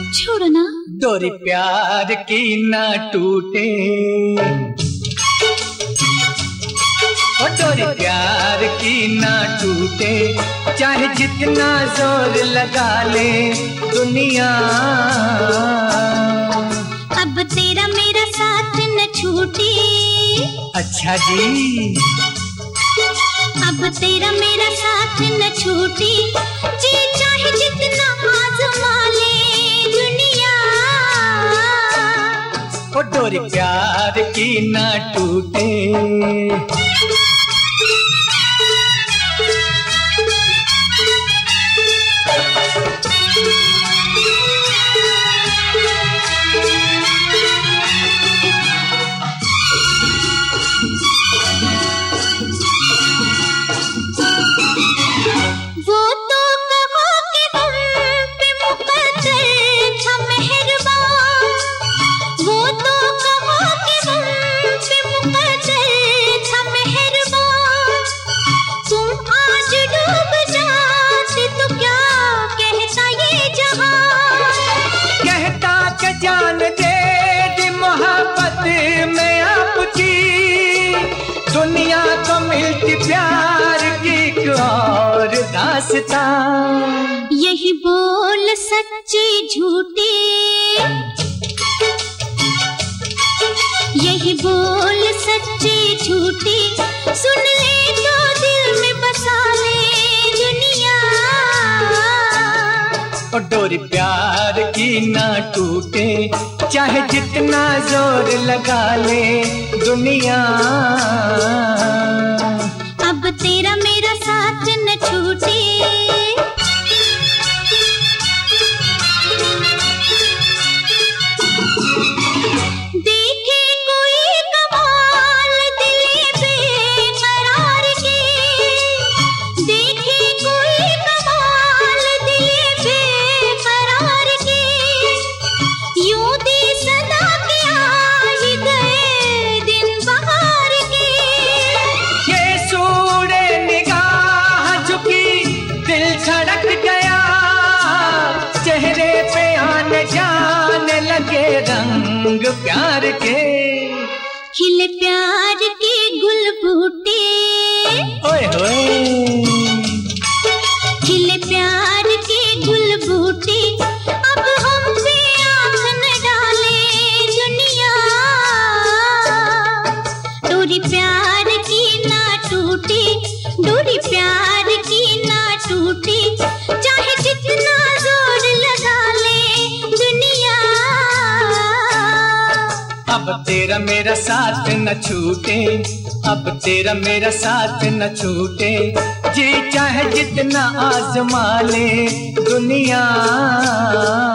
छोड़ो ना। डोरी प्यार की ना टूटे, ओ डोरी प्यार की ना टूटे, चाहे जितना जोर लगा ले दुनिया। अब तेरा मेरा साथ न छूटे। अच्छा जी। अब तेरा मेरा साथ न छूटे, जी चाहे जितना आजमा ले दुनिया। ओ डोरी प्यार की ना टूटे। जान दे दी मोहब्बत में आपकी, दुनिया को मिलती प्यार की एक और दास्तां। यही बोल सच्चे झूठे, यही बोल सच्चे झूठे, सुन ले तो दिल में बसा ले दुनिया। और डोरी प्यार की ना टूटे, चाहे जितना जोर लगा ले दुनिया। अब तेरा मेरा साथ न छूटे। देखे कोई कमाल दिले बेकरार के, देखे कोई कमाल दिले बेकरार के, यूं दी सदा किया ही गए दिन बहार के। ये सूड़े निगाह झुकी, दिल धड़क गया, चेहरे पे आने जाने लगे रंग प्यार के। खिले प्यार के गुल बूटे, ओए होए, खिले प्यार के गुल बूटे, अब हम पे आँख न डाले दुनिया। डोरी प्यार की ना टूटे, डोरी प्यार की ना टूटे, चाहे जितना जोर लगा ले दुनिया। अब तेरा मेरा साथ न छूटे, अब तेरा मेरा साथ न छूटे, जी चाहे जितना आजमा ले दुनिया।